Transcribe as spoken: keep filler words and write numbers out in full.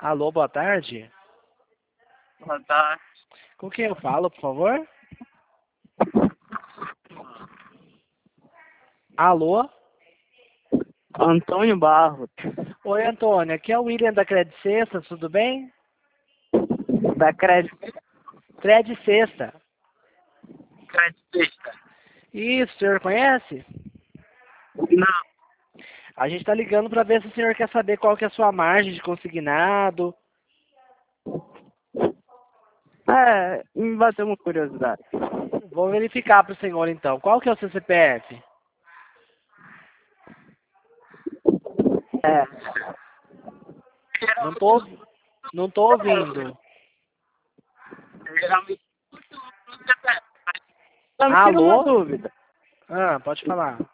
Alô, boa tarde. Boa tarde. Com quem eu falo, por favor? Alô? Antônio Barros, Oi, Antônio. Aqui é o William da Cred Sexta, tudo bem? da Crédito. Cred Sexta. Crédito. Isso, o senhor conhece? Não. A gente está ligando para ver se o senhor quer saber qual que é a sua margem de consignado. É, me bateu uma curiosidade. Vou verificar para o senhor então. Qual que é o seu C P F? É. Não tô, não tô ouvindo. Geralmente. Só me tira uma Alô? dúvida. Ah, pode falar.